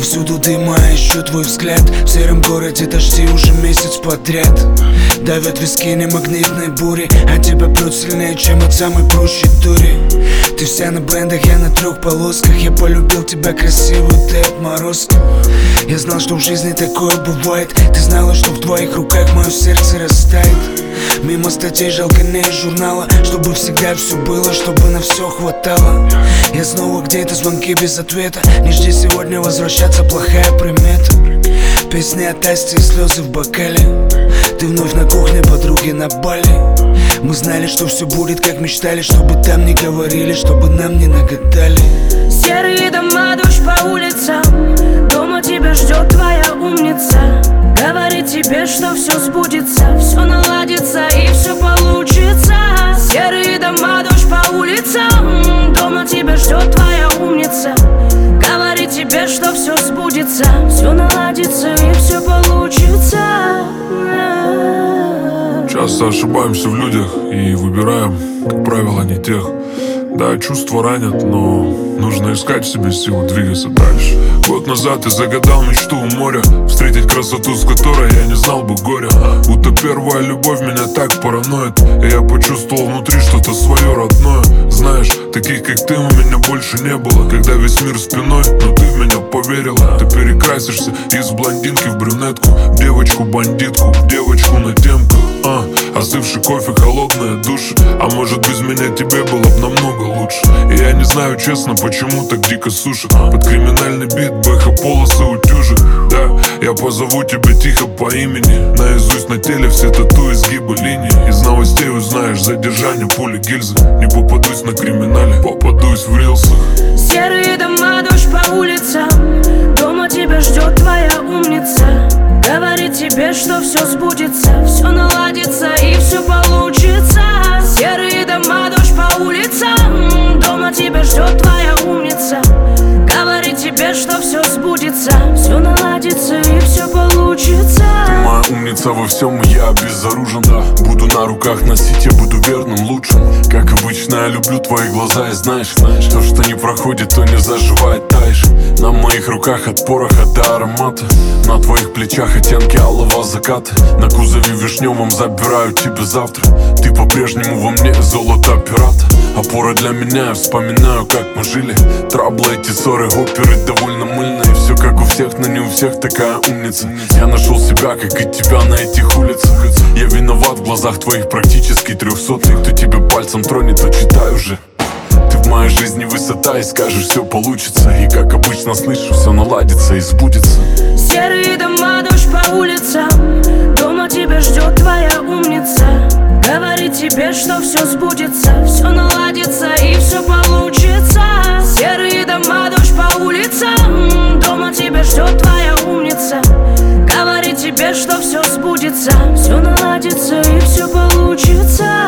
Повсюду дыма, ищу твой взгляд. В сером городе дожди уже месяц подряд. Давят виски не магнитной бури, а тебя прет сильнее, чем от самой прущей дури. Ты вся на блендах, я на 3 полосках. Я полюбил тебя красивую, ты отморозка. Я знал, что в жизни такое бывает. Ты знала, что в твоих руках мое сердце растает. Мимо статей жалканей журнала, чтобы всегда все было, чтобы на все хватало. Я снова где-то, звонки без ответа. Не жди сегодня возвращаться, плохая примета. Песни от Асти и слезы в бокале. Ты вновь на кухне, подруги на Бали. Мы знали, что все будет, как мечтали. Чтобы там не говорили, чтобы нам не нагадали. Серые дома, дождь по улицам. Дома тебя ждет твоя умница. Говорит тебе, что все сбудется, все наладится и все получится. Серые дома, дождь по улицам. Дома тебя ждет твоя умница. Говорит тебе, что все сбудется, все наладится и все получится. Часто ошибаемся в людях и выбираем, как правило, не тех. Да, чувства ранят, но нужно искать в себе силу двигаться дальше. Год назад я загадал мечту у моря, встретить красоту, с которой я не знал бы горя. Будто первая любовь меня так параноит, и я почувствовал внутри что-то свое родное. Знаешь, таких как ты у меня больше не было. Когда весь мир спиной, но ты в меня поверила. Ты перекрасишься из блондинки в брюнетку, в девочку-бандитку, в девочку на темку. Остывший кофе, холодная душа. А может, без меня тебе было бы намного лучше. И я не знаю, честно, почему так дико сушит. Под криминальный бит бэха полосы утюжит. Да, я позову тебя тихо по имени. Наизусть на теле все тату, изгибы линии. Из новостей узнаешь задержание, пули, гильзы. Не попадусь на криминале, попадусь в рилсах. Серые дома, дождь по улицам. Дома тебя ждет твоя умница. Говорит тебе, что все сбудется, все наладится и все получится. Серые дома, дождь по улицам. Дома тебя ждет твоя умница. Говорит тебе, что все сбудется, все наладится и все получится. Ты моя умница во всем, и я безоружен, да. Буду на руках носить, я буду верным, лучшим. Как обычно, я люблю твои глаза, и знаешь, то, что не проходит, то не заживает, таешь. На моих руках от пороха до аромата. На твоих плечах оттенки алого заката. На кузове вишневом забираю тебя завтра. Ты по-прежнему во мне золото пирата. Опора для меня, я вспоминаю, как мы жили. Траблы, эти ссоры, оперы довольно мыльные. Все как у всех, но не у всех такая умница. Я нашел себя, как и тебя на этих улицах. Я виноват в глазах твоих практически 300. Кто тебя пальцем тронет, то читай уже. Ты в моей жизни высота, и скажешь, все получится. И как обычно слышу, все наладится и сбудется. Серые дома, дождь по улицам. Дома тебя ждет твоя умница. Говорит тебе, что все сбудется, все наладится и все получится. Серые дома, дождь по улицам. Дома тебя ждет твоя умница. Говорит тебе, что все сбудется, все наладится и все получится.